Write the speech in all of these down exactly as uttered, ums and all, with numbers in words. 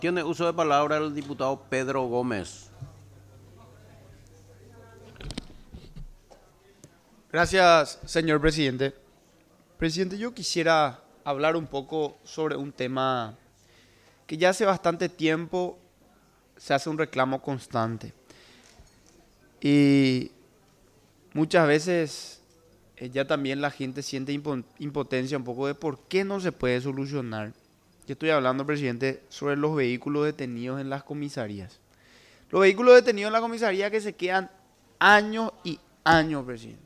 Tiene uso de palabra el diputado Pedro Gómez. Gracias, señor presidente. Presidente, yo quisiera hablar un poco sobre un tema que ya hace bastante tiempo se hace un reclamo constante. Y muchas veces eh, ya también la gente siente impo- impotencia un poco de por qué no se puede solucionar. Yo estoy hablando, presidente, sobre los vehículos detenidos en las comisarías. Los vehículos detenidos en la comisaría que se quedan años y años, presidente.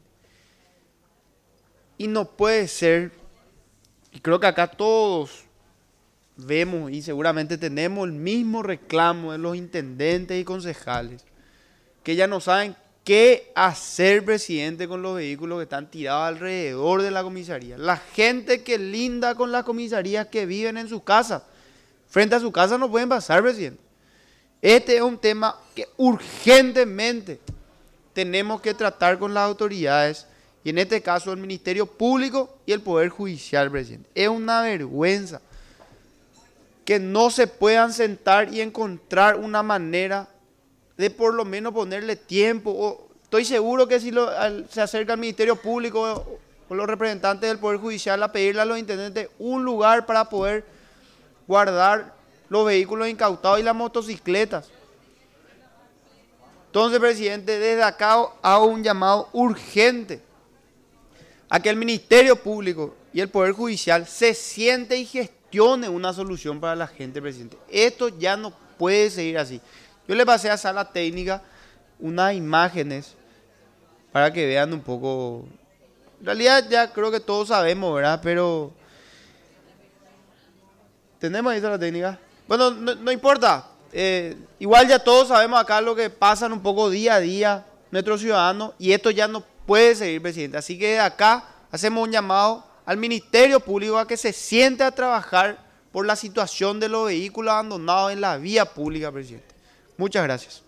Y no puede ser, y creo que acá todos vemos y seguramente tenemos el mismo reclamo de los intendentes y concejales, que ya no saben qué hacer, presidente, con los vehículos que están tirados alrededor de la comisaría. La gente que linda con las comisarías que viven en su casa, frente a su casa no pueden pasar, presidente. Este es un tema que urgentemente tenemos que tratar con las autoridades, y en este caso el Ministerio Público y el Poder Judicial, presidente. Es una vergüenza que no se puedan sentar y encontrar una manera de por lo menos ponerle tiempo. O, estoy seguro que si lo, al, se acerca al Ministerio Público o, o los representantes del Poder Judicial a pedirle a los intendentes un lugar para poder guardar los vehículos incautados y las motocicletas. Entonces, presidente, desde acá hago un llamado urgente a que el Ministerio Público y el Poder Judicial se siente y gestione una solución para la gente, presidente. Esto ya no puede seguir así. Yo le pasé a sala técnica unas imágenes para que vean un poco. En realidad ya creo que todos sabemos, ¿verdad? Pero tenemos ahí sala técnica. Bueno, no, no importa. Eh, igual ya todos sabemos acá lo que pasan un poco día a día nuestros ciudadanos, y esto ya no puede seguir, presidente. Así que de acá hacemos un llamado al Ministerio Público a que se siente a trabajar por la situación de los vehículos abandonados en la vía pública, presidente. Muchas gracias.